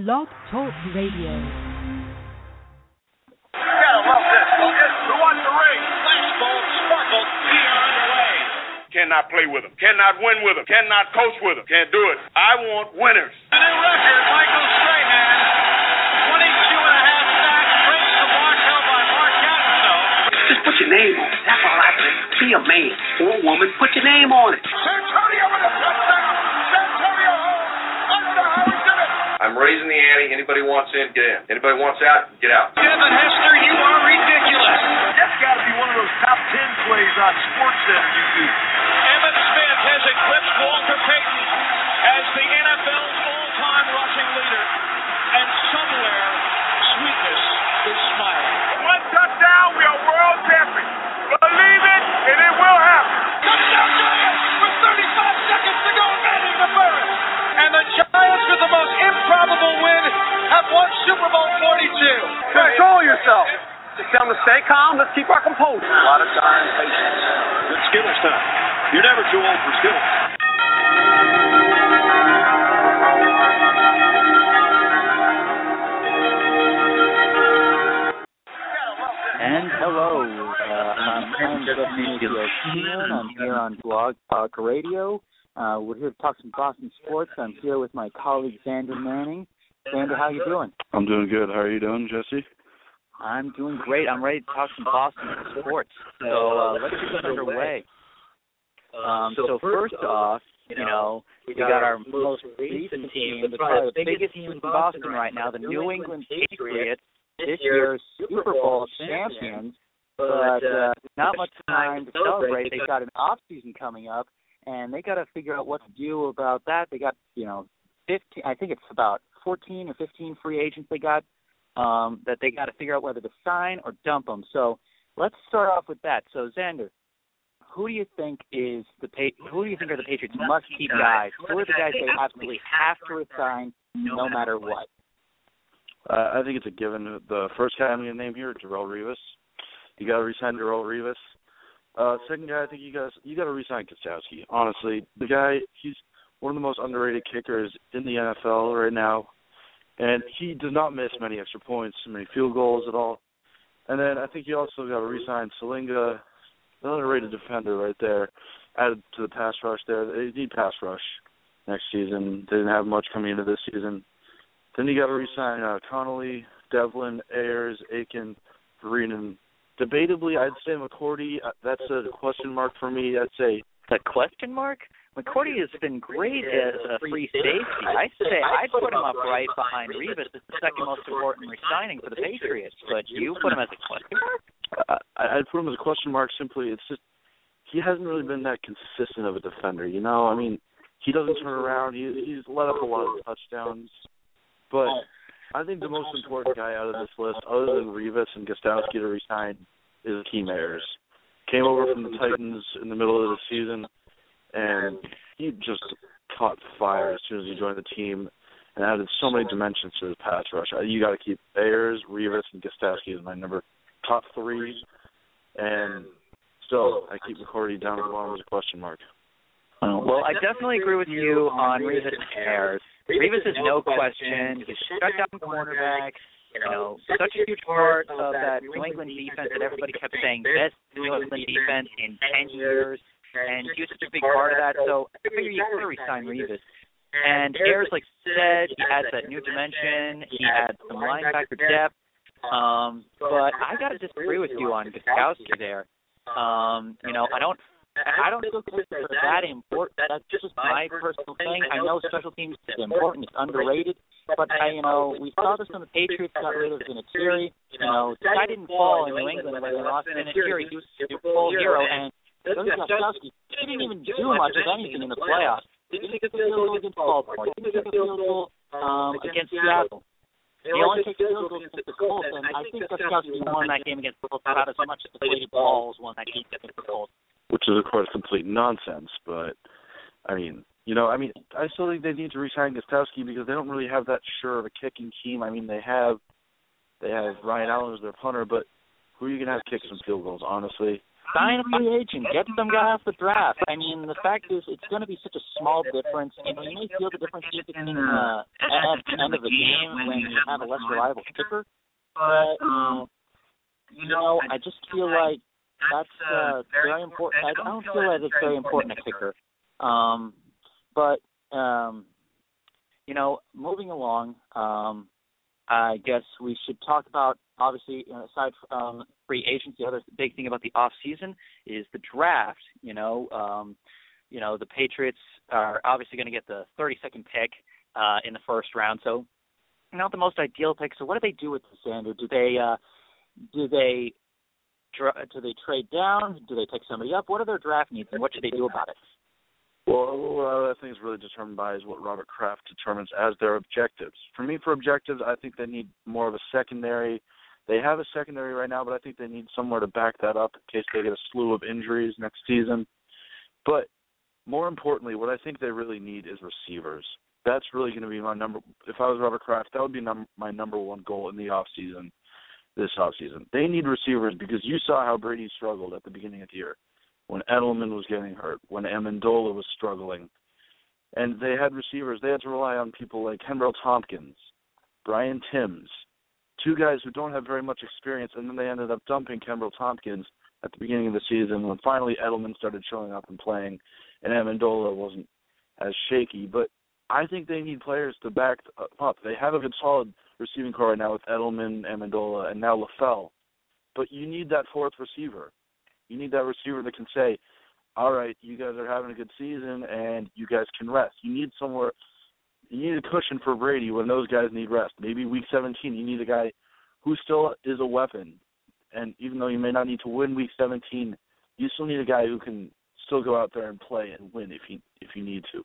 Blog Talk Radio. Gotta love this, don't you? Who wants the ring? Fastball, sparkle, we are underway. Cannot play with them. Cannot win with them. Cannot coach with them. Can't do it. I want winners. The new record, Michael Strahan, 22 and a half sacks, breaks the mark held by Mark Gastineau. Just put your name on it. That's all I say. Be a man or a woman. Put your name on it. Santonio with a touchdown. Santonio home. I don't know how he did it. I'm raising the ante. Anybody wants in, get in. Anybody wants out, get out. Devin Hester, you are ridiculous. That's got to be one of those top 10 plays on SportsCenter you do. Emmitt Smith has eclipsed Walter Payton as the NFL's all-time rushing leader. And somewhere, sweetness is smiling. One touchdown, we are world champions. Believe it, and it will happen. Touchdown Giants with 35 seconds to go, batting the first. And the Giants, with the most improbable win, have won Super Bowl 42. Control yourself. Just tell them to stay calm. Let's keep our composure. A lot of darn patience. Good Skittles time. You're never too old for Skittles. And hello, I'm Daniel Keenan. I'm here on Blog Talk Radio. We're here to talk some Boston sports. I'm here with my colleague Xander Manning. Xander, how you doing? I'm doing good. How are you doing, Jesse? I'm doing great. I'm ready to talk some Boston sports. So let's get underway. So first off, we got our most recent team, the biggest team in Boston right now, the New England Patriots, this year's Super Bowl champions, but not much time to celebrate. They've got an off-season coming up, and they got to figure out what to do about that. They got, 15, I think it's about 14 or 15 free agents they got that they got to figure out whether to sign or dump them. So let's start off with that. So Xander, who do you think are the Patriots must keep guys? Who are the guys they absolutely have to resign no matter what? I think it's a given. The first guy I'm going to name here, Darrelle Revis. You got to resign Darrelle Revis. Second guy, I think you got to resign Gostkowski. Honestly, the guy, he's one of the most underrated kickers in the NFL right now, and he does not miss many extra points, many field goals at all. And then I think you also got to resign Salinga, the underrated defender right there, added to the pass rush there. They need pass rush next season. They didn't have much coming into this season. Then you got to resign Connolly, Devlin, Ayers, Aiken, Vereen. Debatably, I'd say McCourty. That's a question mark for me. I'd say a question mark? McCourty has been great as a free safety. I'd put him up right behind Revis as the second most important re-signing for the Patriots. But you put him as a question mark? I'd put him as a question mark simply. It's just he hasn't really been that consistent of a defender. He doesn't turn around. He's let up a lot of touchdowns. But I think the most important guy out of this list, other than Revis and Gostkowski to resign, is Akeem Ayers. Came over from the Titans in the middle of the season, and he just caught fire as soon as he joined the team and added so many dimensions to the pass rush. You got to keep Ayers, Revis, and Gostkowski as my top three. And still, I keep McCourty down at the bottom as a question mark. Well, I definitely agree with you on Revis and Ayers. Revis is no question. He's shut down cornerbacks. Such a huge part of that New England defense that everybody kept saying best New England defense in 10 years. And he was such a big part of that. So I figure you could resign Revis. And Ayers, like I said, he adds that new dimension. He adds some linebacker depth. But I got to disagree with you on Gostkowski there. I don't feel Christopher that important. That's just my personal thing. I know special teams is important. It's underrated. But, we saw this when the Patriots got rid of Vinatieri. The guy didn't fall in New England when they lost Vinatieri. He was a full hero. And Gostkowski, he didn't even do much of anything in the playoffs. He didn't take a field goal against Baltimore. He didn't take a field goal against Seattle. He only takes field goals against the Colts. And I think Gostkowski won that game against the Colts about as much as the Brady Balls won that game against the Colts. Which is, of course, complete nonsense. But, I still think they need to re-sign Gostkowski because they don't really have that sure of a kicking team. They have Ryan Allen as their punter, but who are you going to have kick some field goals, honestly? sign a free agent, get some guy off the draft. I mean, the fact is, it's going to be such a small difference. You know, you may feel the difference at the end of the game when you have a less reliable kicker, but you know, I just feel like that's very important. I don't feel like it's very important a kicker, but you know, moving along. I guess we should talk about, obviously, aside from free agency, the other big thing about the off season is the draft. You know, the Patriots are obviously going to get the 32nd pick in the first round, so not the most ideal pick. So what do they do with this, Xander? Do they trade down? Do they pick somebody up? What are their draft needs, and what should they do about it? Well, I think is really determined by is what Robert Kraft determines as their objectives. For me, for objectives, I think they need more of a secondary. They have a secondary right now, but I think they need somewhere to back that up in case they get a slew of injuries next season. But more importantly, what I think they really need is receivers. That's really going to be my number. If I was Robert Kraft, that would be my number one goal in the offseason, this offseason. They need receivers because you saw how Brady struggled at the beginning of the year. When Edelman was getting hurt, when Amendola was struggling. And they had receivers. They had to rely on people like Kenbrell Tompkins, Brian Timms, two guys who don't have very much experience, and then they ended up dumping Kenbrell Tompkins at the beginning of the season when finally Edelman started showing up and playing, and Amendola wasn't as shaky. But I think they need players to back up. They have a good, solid receiving core right now with Edelman, Amendola, and now LaFell. But you need that fourth receiver. You need that receiver that can say, all right, you guys are having a good season and you guys can rest. You need a cushion for Brady when those guys need rest. Maybe week 17, you need a guy who still is a weapon. And even though you may not need to win week 17, you still need a guy who can still go out there and play and win if you need to.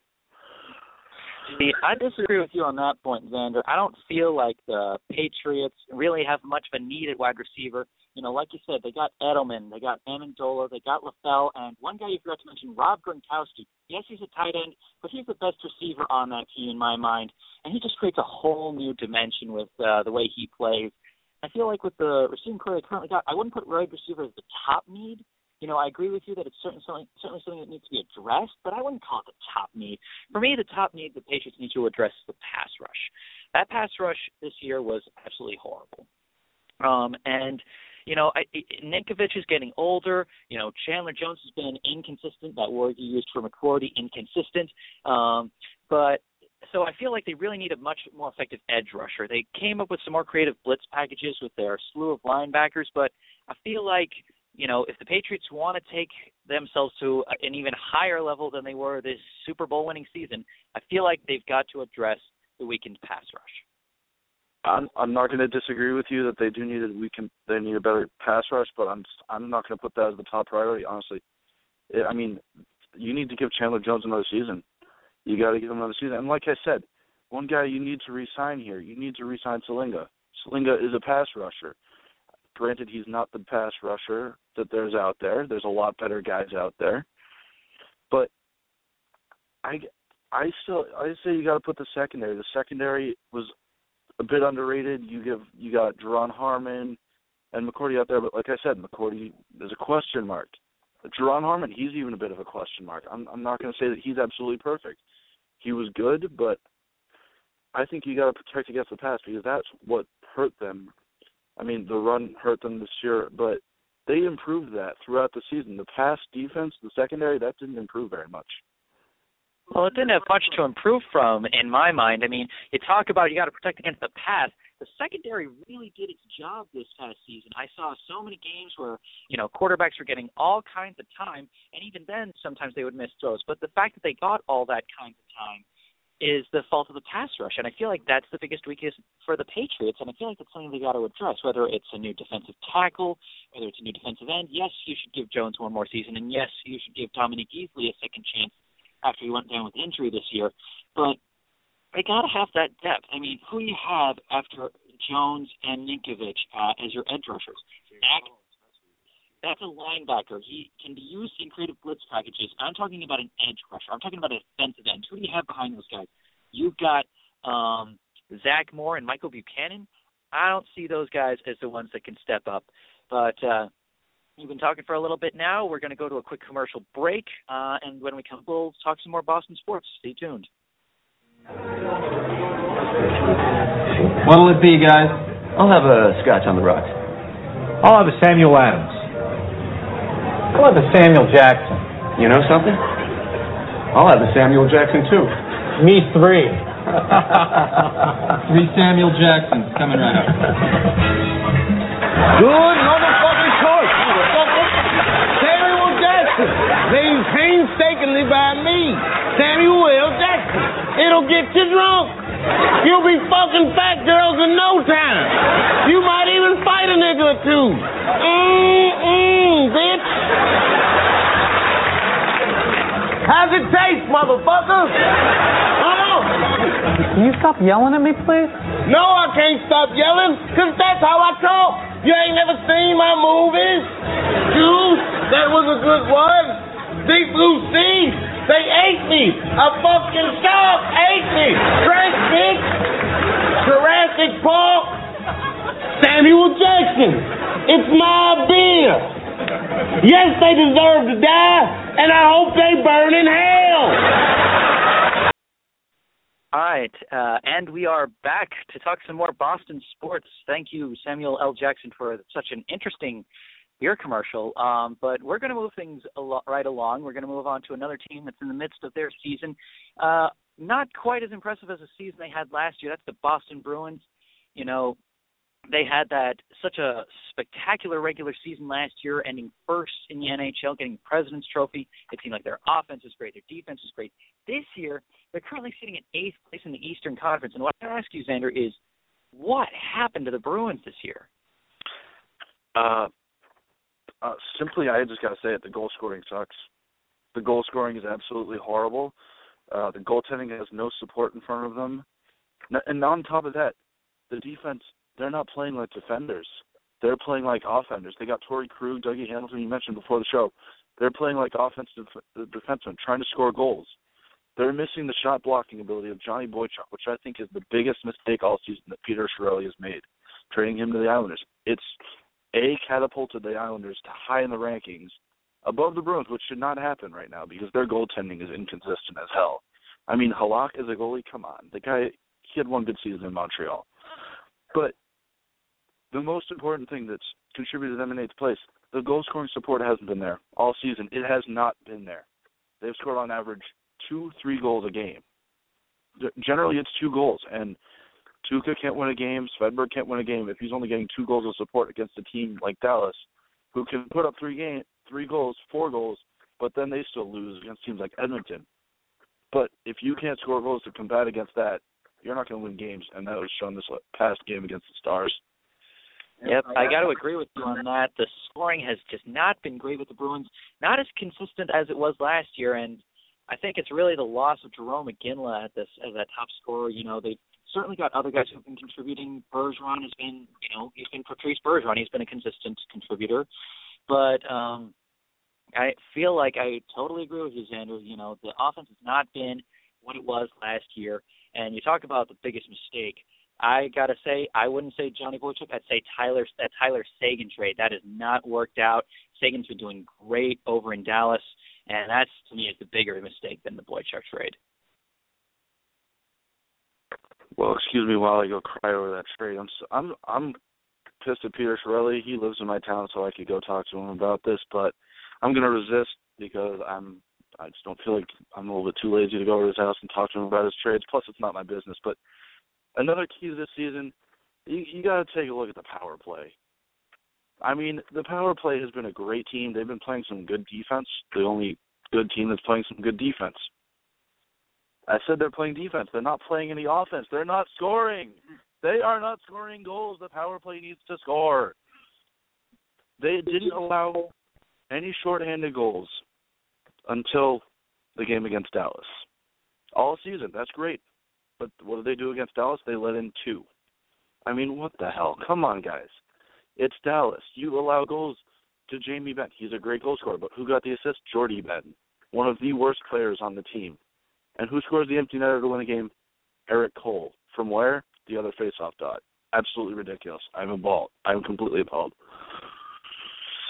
See, I disagree with you on that point, Xander. I don't feel like the Patriots really have much of a need at wide receiver. You know, like you said, they got Edelman, they got Amendola, they got LaFell, and one guy you forgot to mention, Rob Gronkowski. Yes, he's a tight end, but he's the best receiver on that team in my mind, and he just creates a whole new dimension with the way he plays. I feel like with the receiving core they currently got, I wouldn't put wide receiver as the top need. You know, I agree with you that it's certainly something that needs to be addressed, but I wouldn't call it the top need. For me, the top need the Patriots need to address is the pass rush. That pass rush this year was absolutely horrible. And, you know, Ninkovich is getting older. You know, Chandler Jones has been inconsistent. That word you used for McCourty, inconsistent. But so I feel like they really need a much more effective edge rusher. They came up with some more creative blitz packages with their slew of linebackers, but I feel like, you know, if the Patriots want to take themselves to an even higher level than they were this Super Bowl winning season, I feel like they've got to address the weakened pass rush. I'm not going to disagree with you that they do need they need a better pass rush, but I'm not going to put that as the top priority, honestly. I mean, you need to give Chandler Jones another season. You got to give him another season. And like I said, one guy you need to re-sign here. You need to re-sign Salinga. Salinga is a pass rusher. Granted, he's not the pass rusher that there's out there. There's a lot better guys out there. But I say you got to put the secondary. The secondary was a bit underrated. You got Jerron Harmon and McCourty out there, but like I said, McCourty is a question mark. Jerron Harmon, he's even a bit of a question mark. I'm not going to say that he's absolutely perfect. He was good, but I think you got to protect against the pass because that's what hurt them. I mean, the run hurt them this year, but they improved that throughout the season. The pass defense, the secondary, that didn't improve very much. Well, it didn't have much to improve from, in my mind. I mean, you talk about you got to protect against the pass. The secondary really did its job this past season. I saw so many games where, you know, quarterbacks were getting all kinds of time, and even then sometimes they would miss throws. But the fact that they got all that kinds of time is the fault of the pass rush, and I feel like that's the biggest weakness for the Patriots, and I feel like it's something they got to address, whether it's a new defensive tackle, whether it's a new defensive end. Yes, you should give Jones one more season, and yes, you should give Dominique Easley a second chance after he went down with injury this year, but they got to have that depth. I mean, who do you have after Jones and Ninkovich as your edge rushers? That's a linebacker. He can be used in creative blitz packages. I'm talking about an edge rusher. I'm talking about a defensive end. Who do you have behind those guys? You've got Zach Moore and Michael Buchanan. I don't see those guys as the ones that can step up. But We've been talking for a little bit now. We're going to go to a quick commercial break, and when we come, we'll talk some more Boston sports. Stay tuned. What'll it be, guys? I'll have a scotch on the rocks. I'll have a Samuel Adams. I'll have a Samuel Jackson. You know something? I'll have a Samuel Jackson, too. Me 3. 3 Samuel Jacksons coming right up. Good motherfucking choice, motherfucker. Samuel Jackson. Named painstakingly by me. Samuel L. Jackson. It'll get you drunk. You'll be fucking fat girls in no time. You might even fight a nigga or two. Bitch. How's it taste, motherfucker? Can you stop yelling at me, please? No, I can't stop yelling, because that's how I talk. You ain't never seen my movies? Juice, that was a good one. Deep Blue Sea, they ate me. A fucking shark ate me. Drink, bitch. Jurassic Park. Samuel Jackson. It's my beer. Yes, they deserve to die, and I hope they burn in hell. All right, and we are back to talk some more Boston sports. Thank you, Samuel L. Jackson, for such an interesting beer commercial. But we're going to move things right along. We're going to move on to another team that's in the midst of their season. Not quite as impressive as the season they had last year. That's the Boston Bruins. You know, they had such a spectacular regular season last year, ending first in the NHL, getting the President's Trophy. It seemed like their offense was great, their defense was great. This year, they're currently sitting in 8th place in the Eastern Conference. And what I ask you, Xander, is what happened to the Bruins this year? Simply, I just got to say it, the goal scoring sucks. The goal scoring is absolutely horrible. The goaltending has no support in front of them. And on top of that, the defense, they're not playing like defenders. They're playing like offenders. They got Torrey Krug, Dougie Hamilton, you mentioned before the show. They're playing like offensive defensemen, trying to score goals. They're missing the shot blocking ability of Johnny Boychuk, which I think is the biggest mistake all season that Peter Chiarelli has made, trading him to the Islanders. It's catapulted the Islanders to high in the rankings above the Bruins, which should not happen right now because their goaltending is inconsistent as hell. I mean, Halak is a goalie. Come on. The guy, he had one good season in Montreal. But the most important thing that's contributed to them in 8th place, the goal-scoring support hasn't been there all season. It has not been there. They've scored on average 2-3 goals a game. Generally, it's 2 goals, and Tuukka can't win a game. Svedberg can't win a game if he's only getting 2 goals of support against a team like Dallas, who can put up 3 goals, 4 goals, but then they still lose against teams like Edmonton. But if you can't score goals to combat against that, you're not going to win games, and that was shown this past game against the Stars. Yep, I got to agree with you on that. The scoring has just not been great with the Bruins, not as consistent as it was last year, and I think it's really the loss of Jerome McGinley as that top scorer. You know, they've certainly got other guys who've been contributing. Bergeron has been, he's been Patrice Bergeron. He's been a consistent contributor. But I feel like I totally agree with you, Xander. You know, the offense has not been what it was last year. And you talk about the biggest mistake. I got to say, I wouldn't say Johnny Boychuk. I'd say that Tyler Seguin trade. That has not worked out. Seguin's been doing great over in Dallas, and that's, to me, is the bigger mistake than the Boychuk trade. Well, excuse me while I go cry over that trade. I'm pissed at Peter Chiarelli. He lives in my town, so I could go talk to him about this, but I'm going to resist because I just don't feel like I'm a little bit too lazy to go over to his house and talk to him about his trades. Plus, it's not my business. But another key to this season, you got to take a look at the power play. I mean, the power play has been a great team. They've been playing some good defense. The only good team that's playing some good defense. I said they're playing defense. They're not playing any offense. They're not scoring. They are not scoring goals. The power play needs to score. They didn't allow any shorthanded goals until the game against Dallas. All season, that's great. But what did they do against Dallas? They let in 2. I mean, what the hell? Come on, guys. It's Dallas. You allow goals to Jamie Benn. He's a great goal scorer, but who got the assist? Jordy Benn, one of the worst players on the team. And who scores the empty netter to win a game? Eric Cole. From where? The other faceoff dot. Absolutely ridiculous. I'm appalled. I'm completely appalled.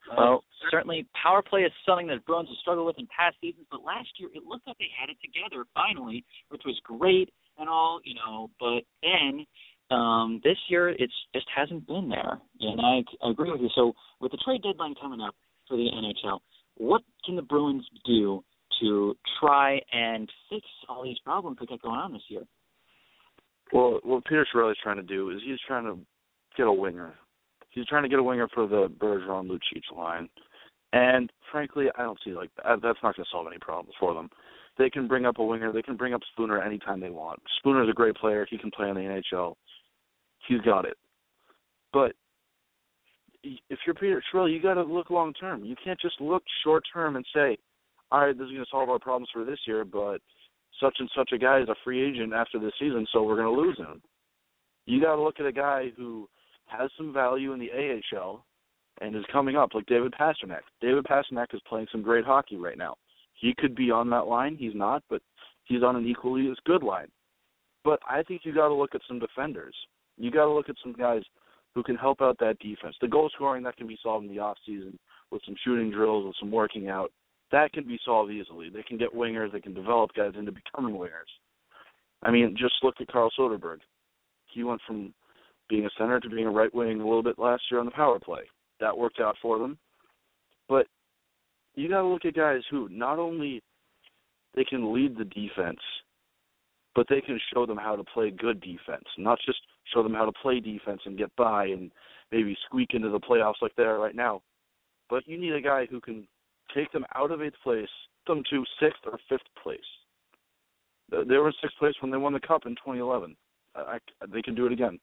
Well, certainly power play is something that Bruins have struggled with in past seasons, but last year it looked like they had it together finally, which was great and all, but then this year it just hasn't been there. And I agree with you. So with the trade deadline coming up for the NHL, what can the Bruins do to try and fix all these problems that got going on this year? Well, what Peter Chiarelli's trying to do is he's trying to get a winger. He's trying to get a winger for the Bergeron-Lucic line. And, frankly, I don't see that's not going to solve any problems for them. They can bring up a winger. They can bring up Spooner anytime they want. Spooner's a great player. He can play in the NHL. He's got it. But if you're Peter Chiarelli, you got to look long-term. You can't just look short-term and say, all right, this is going to solve our problems for this year, but such and such a guy is a free agent after this season, so we're going to lose him. You got to look at a guy who has some value in the AHL and is coming up, like David Pastrnak. David Pastrnak is playing some great hockey right now. He could be on that line. He's not, but he's on an equally as good line. But I think you got to look at some defenders. You got to look at some guys who can help out that defense. The goal scoring, that can be solved in the offseason with some shooting drills, with some working out. That can be solved easily. They can get wingers. They can develop guys into becoming wingers. I mean, just look at Carl Soderberg. He went from being a center to being a right wing a little bit last year on the power play. That worked out for them. But you got to look at guys who not only they can lead the defense, but they can show them how to play good defense, not just show them how to play defense and get by and maybe squeak into the playoffs like they are right now. But you need a guy who can take them out of 8th place, them to 6th or 5th place. They were in 6th place when they won the Cup in 2011. They can do it again.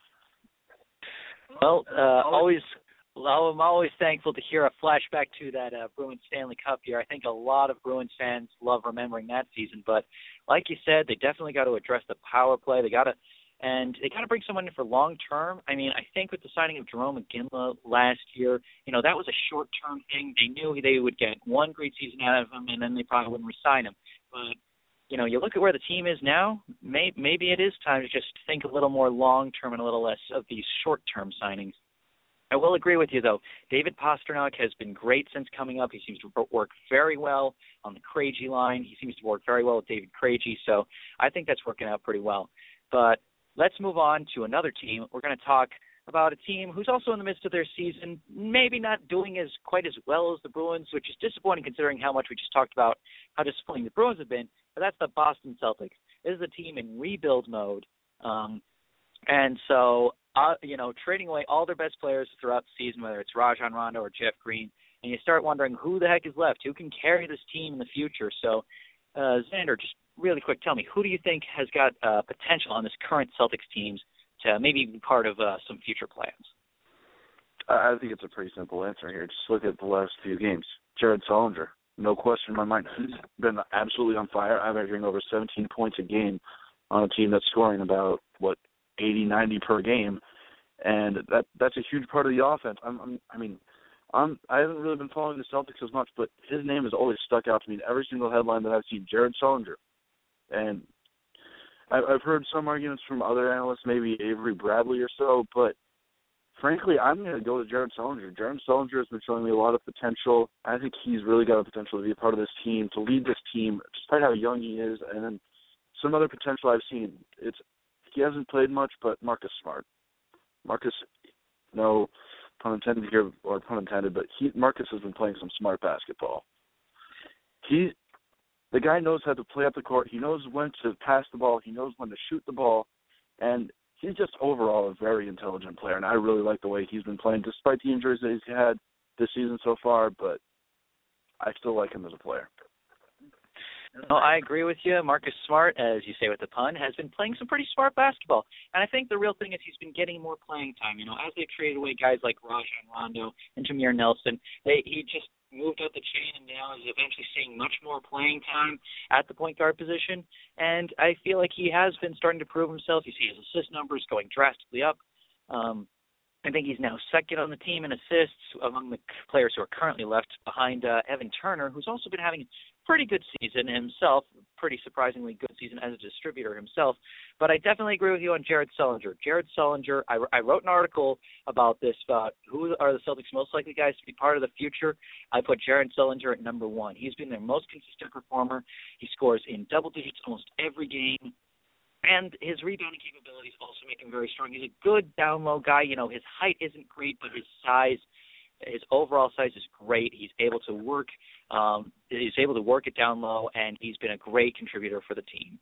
Well, I'm always thankful to hear a flashback to that Bruins Stanley Cup year. I think a lot of Bruins fans love remembering that season. But like you said, they definitely got to address the power play. They got to bring someone in for long term. I mean, I think with the signing of Jarome Iginla last year, that was a short term thing. They knew they would get one great season out of him, and then they probably wouldn't re-sign him. But you look at where the team is now. Maybe it is time to just think a little more long term and a little less of these short term signings. I will agree with you, though. David Pastrnak has been great since coming up. He seems to work very well on the Krejci line. He seems to work very well with David Krejci, so I think that's working out pretty well. But let's move on to another team. We're going to talk about a team who's also in the midst of their season, maybe not doing quite as well as the Bruins, which is disappointing considering how much we just talked about how disappointing the Bruins have been, but that's the Boston Celtics. This is a team in rebuild mode, and so trading away all their best players throughout the season, whether it's Rajon Rondo or Jeff Green, and you start wondering who the heck is left, who can carry this team in the future. So, Xander, just really quick, tell me, who do you think has got potential on this current Celtics team to maybe be part of some future plans? I think it's a pretty simple answer here. Just look at the last few games. Jared Sullinger, no question in my mind. He's been absolutely on fire, averaging over 17 points a game on a team that's scoring about, 80, 90 per game, and that's a huge part of the offense. I haven't really been following the Celtics as much, but his name has always stuck out to me in every single headline that I've seen, Jared Sullinger. And I've heard some arguments from other analysts, maybe Avery Bradley or so, but frankly, I'm going to go with Jared Sullinger. Jared Sullinger has been showing me a lot of potential. I think he's really got a potential to be a part of this team, to lead this team, despite how young he is, and then some other potential I've seen. He hasn't played much, but Marcus Smart. Marcus, no pun intended here, or pun intended, but Marcus has been playing some smart basketball. The guy knows how to play up the court. He knows when to pass the ball. He knows when to shoot the ball. And he's just overall a very intelligent player, and I really like the way he's been playing, despite the injuries that he's had this season so far, but I still like him as a player. No, I agree with you. Marcus Smart, as you say with the pun, has been playing some pretty smart basketball. And I think the real thing is he's been getting more playing time. As they traded away guys like Rajon Rondo and Jameer Nelson, he just moved up the chain and now is eventually seeing much more playing time at the point guard position. And I feel like he has been starting to prove himself. You see his assist numbers going drastically up. I think he's now second on the team in assists among the players who are currently left behind Evan Turner, who's also been having pretty good season himself, pretty surprisingly good season as a distributor himself. But I definitely agree with you on Jared Sullinger. Jared Sullinger, I wrote an article about this, about who are the Celtics' most likely guys to be part of the future. I put Jared Sullinger at number one. He's been their most consistent performer. He scores in double digits almost every game. And his rebounding capabilities also make him very strong. He's a good down-low guy. You know, his height isn't great, but his size, his overall size is great. He's able to work. He's able to work it down low, and he's been a great contributor for the team.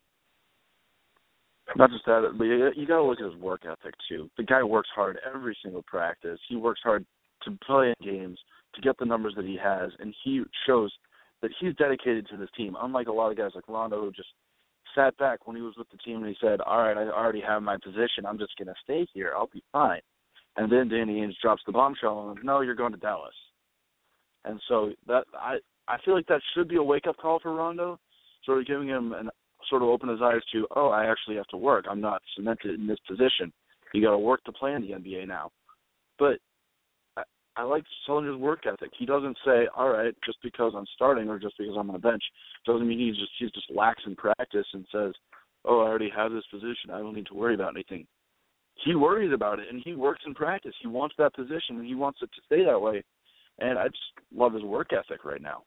Not just that, but you got to look at his work ethic too. The guy works hard every single practice. He works hard to play in games, to get the numbers that he has, and he shows that he's dedicated to this team. Unlike a lot of guys like Rondo, who just sat back when he was with the team and he said, all right, I already have my position. I'm just going to stay here. I'll be fine. And then Danny Ainge drops the bombshell and, no, you're going to Dallas. And so that I feel like that should be a wake-up call for Rondo, sort of giving him and sort of open his eyes to, oh, I actually have to work. I'm not cemented in this position. You got to work to play in the NBA now. But I like Sullinger's work ethic. He doesn't say, all right, just because I'm starting or just because I'm on the bench, doesn't mean he's just lax in practice and says, oh, I already have this position. I don't need to worry about anything. He worries about it, and he works in practice. He wants that position, and he wants it to stay that way. And I just love his work ethic right now.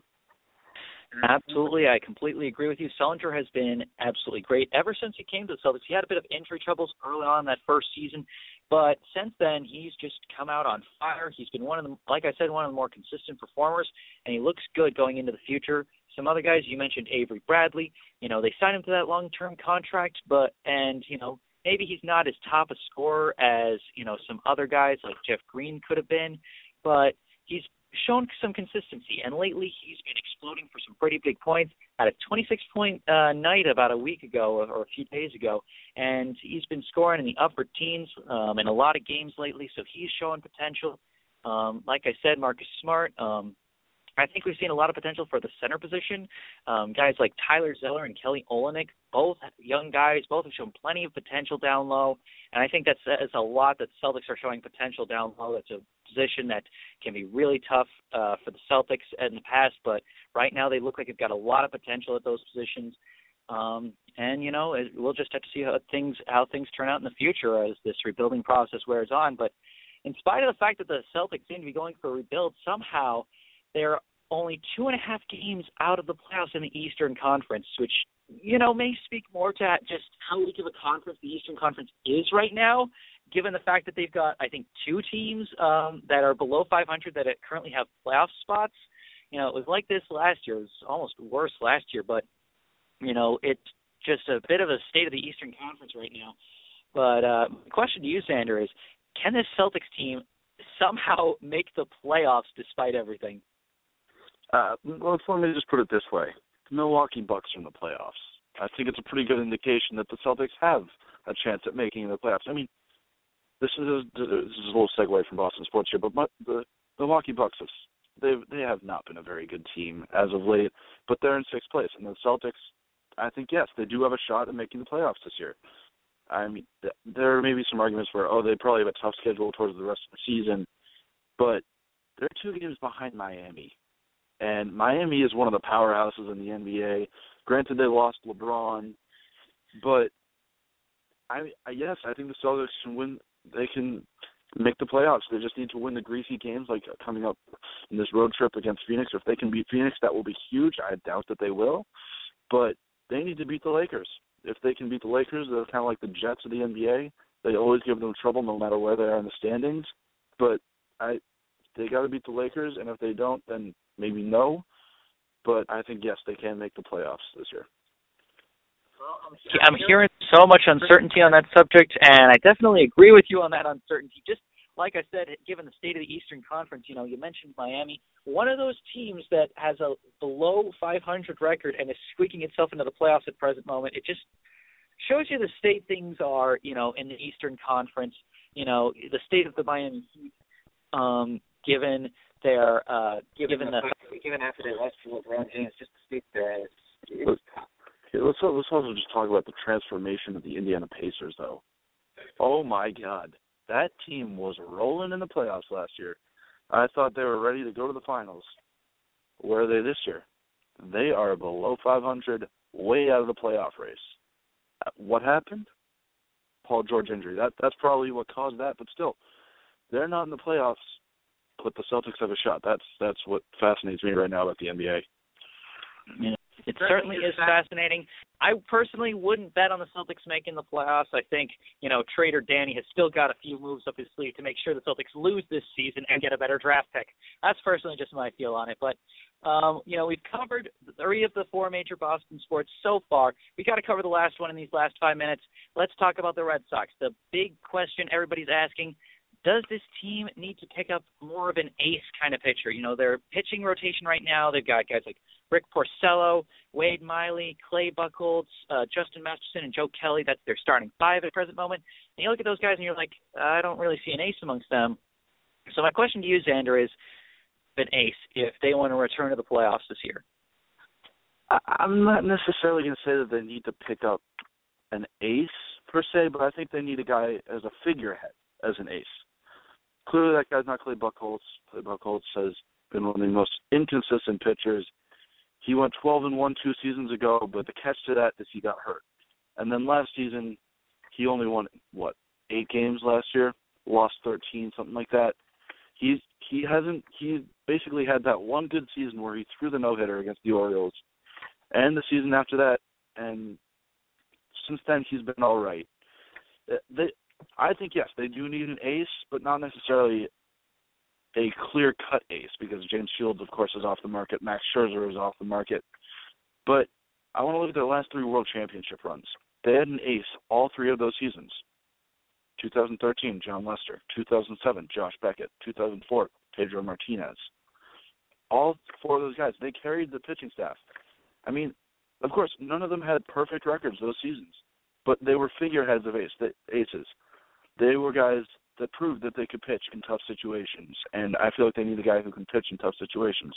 Absolutely. I completely agree with you. Sullinger has been absolutely great ever since he came to the Celtics. He had a bit of injury troubles early on that first season, but since then he's just come out on fire. He's been one of the, like I said, one of the more consistent performers, and he looks good going into the future. Some other guys, you mentioned Avery Bradley. You know, they signed him to that long-term contract, maybe he's not as top a scorer as, some other guys like Jeff Green could have been, but he's shown some consistency, and lately he's been exploding for some pretty big points. Had a 26-point night about a week ago or a few days ago, and he's been scoring in the upper teens in a lot of games lately, so he's showing potential. Like I said, Marcus Smart, I think we've seen a lot of potential for the center position. Guys like Tyler Zeller and Kelly Olynyk, both young guys, both have shown plenty of potential down low, and I think that's a lot that Celtics are showing potential down low. That's a position that can be really tough for the Celtics in the past, but right now they look like they've got a lot of potential at those positions. We'll just have to see how things turn out in the future as this rebuilding process wears on. But in spite of the fact that the Celtics seem to be going for a rebuild, somehow they're only 2.5 games out of the playoffs in the Eastern Conference, which, may speak more to just how weak of a conference the Eastern Conference is right now, given the fact that they've got, I think, 2 teams that are below 500 that currently have playoff spots. It was like this last year. It was almost worse last year, but, it's just a bit of a state of the Eastern Conference right now. But the question to you, Xander, is can this Celtics team somehow make the playoffs despite everything? Let me just put it this way. The Milwaukee Bucks are in the playoffs. I think it's a pretty good indication that the Celtics have a chance at making the playoffs. I mean, this is a little segue from Boston sports here, but the Milwaukee Bucks, they have not been a very good team as of late, but they're in 6th place. And the Celtics, I think, yes, they do have a shot at making the playoffs this year. I mean, there may be some arguments where, they probably have a tough schedule towards the rest of the season, but they're 2 games behind Miami. And Miami is one of the powerhouses in the NBA. Granted, they lost LeBron, but I think the Celtics can win. They can make the playoffs. They just need to win the greasy games, like coming up in this road trip against Phoenix. If they can beat Phoenix, that will be huge. I doubt that they will, but they need to beat the Lakers. If they can beat the Lakers, they're kind of like the Jets of the NBA. They always give them trouble no matter where they are in the standings, but they got to beat the Lakers, and if they don't, then maybe no. But I think, yes, they can make the playoffs this year. I'm hearing so much uncertainty on that subject, and I definitely agree with you on that uncertainty. Just like I said, given the state of the Eastern Conference, you mentioned Miami, one of those teams that has a below 500 record and is squeaking itself into the playoffs at present moment. It just shows you the state things are, in the Eastern Conference, the state of the Miami Heat, given after they lost to LeBron James, just the state there is Let's also just talk about the transformation of the Indiana Pacers, though. Oh, my God. That team was rolling in the playoffs last year. I thought they were ready to go to the finals. Where are they this year? They are below 500, way out of the playoff race. What happened? Paul George injury. That's probably what caused that, but still, they're not in the playoffs, but the Celtics have a shot. That's what fascinates me right now about the NBA. Yeah, it certainly is fascinating. I personally wouldn't bet on the Celtics making the playoffs. I think, Trader Danny has still got a few moves up his sleeve to make sure the Celtics lose this season and get a better draft pick. That's personally just my feel on it. But, we've covered 3 of the 4 major Boston sports so far. We got to cover the last one in these last 5 minutes. Let's talk about the Red Sox. The big question everybody's asking, does this team need to pick up more of an ace kind of pitcher? Their pitching rotation right now, they've got guys like Rick Porcello, Wade Miley, Clay Buchholz, Justin Masterson, and Joe Kelly. That's their starting 5 at the present moment. And you look at those guys and you're like, I don't really see an ace amongst them. So my question to you, Xander, is an ace if they want to return to the playoffs this year? I'm not necessarily going to say that they need to pick up an ace per se, but I think they need a guy as a figurehead, as an ace. Clearly that guy's not Clay Buchholz. Clay Buchholz has been one of the most inconsistent pitchers. He went 12-1 2 seasons ago, but the catch to that is he got hurt. And then last season, he only won, 8 games last year? Lost 13, something like that. He basically had that one good season where he threw the no-hitter against the Orioles. And the season after that, and since then he's been all right. I think, yes, they do need an ace, but not necessarily a clear-cut ace, because James Shields, of course, is off the market. Max Scherzer is off the market. But I want to look at their last 3 World Championship runs. They had an ace all 3 of those seasons. 2013, John Lester. 2007, Josh Beckett. 2004, Pedro Martinez. All 4 of those guys, they carried the pitching staff. I mean, of course, none of them had perfect records those seasons, but they were figureheads of aces. They were guys that proved that they could pitch in tough situations, and I feel like they need a guy who can pitch in tough situations.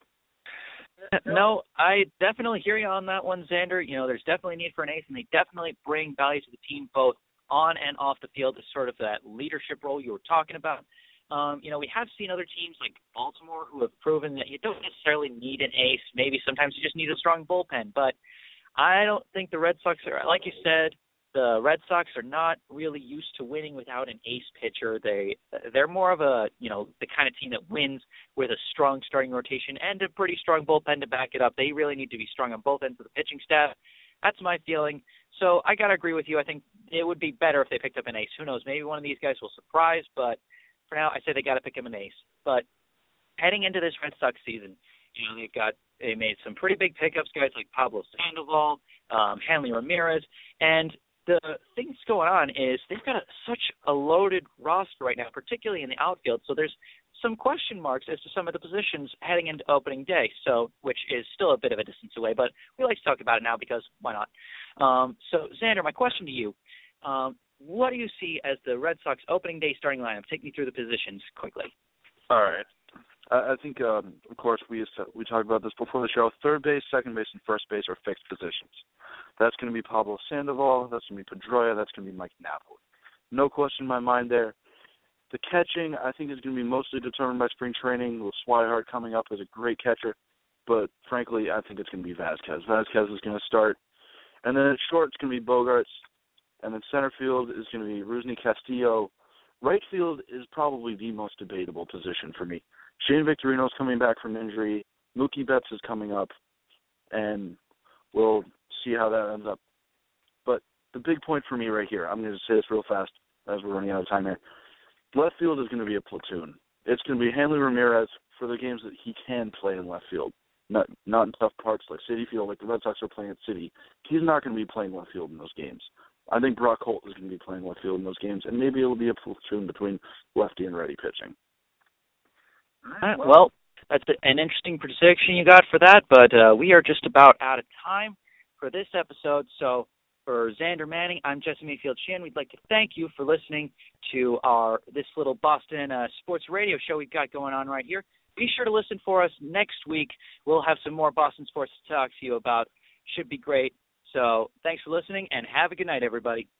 No, I definitely hear you on that one, Xander. There's definitely a need for an ace, and they definitely bring value to the team both on and off the field as sort of that leadership role you were talking about. We have seen other teams like Baltimore who have proven that you don't necessarily need an ace. Maybe sometimes you just need a strong bullpen. But I don't think the Red Sox are, like you said, the Red Sox are not really used to winning without an ace pitcher. They're more of a, the kind of team that wins with a strong starting rotation and a pretty strong bullpen to back it up. They really need to be strong on both ends of the pitching staff. That's my feeling. So I got to agree with you. I think it would be better if they picked up an ace. Who knows? Maybe one of these guys will surprise, but for now, I say they got to pick him an ace. But heading into this Red Sox season, they made some pretty big pickups, guys like Pablo Sandoval, Hanley Ramirez, and the thing that's going on is they've got such a loaded roster right now, particularly in the outfield. So there's some question marks as to some of the positions heading into opening day, which is still a bit of a distance away, but we like to talk about it now because why not? So, Xander, my question to you, what do you see as the Red Sox opening day starting lineup? Take me through the positions quickly. All right. I think, of course, we talked about this before the show. Third base, second base, and first base are fixed positions. That's going to be Pablo Sandoval. That's going to be Pedroia. That's going to be Mike Napoli. No question in my mind there. The catching, I think, is going to be mostly determined by spring training, with Swihart coming up as a great catcher. But, frankly, I think it's going to be Vasquez. Vasquez is going to start. And then at short, it's going to be Bogarts. And then center field is going to be Rusney Castillo. Right field is probably the most debatable position for me. Shane Victorino's coming back from injury. Mookie Betts is coming up. And we'll see how that ends up. But the big point for me right here, I'm going to say this real fast as we're running out of time here. Left field is going to be a platoon. It's going to be Hanley Ramirez for the games that he can play in left field. Not in tough parts like Citi Field, like the Red Sox are playing at Citi. He's not going to be playing left field in those games. I think Brock Holt is going to be playing left field in those games, and maybe it'll be a platoon between lefty and righty pitching. All right, well, that's an interesting prediction you got for that, but we are just about out of time for this episode. So for Xander Manning, I'm Jesse Mayfield Shin. We'd like to thank you for listening to this little Boston sports radio show we've got going on right here. Be sure to listen for us next week. We'll have some more Boston sports to talk to you about. Should be great. So thanks for listening, and have a good night, everybody.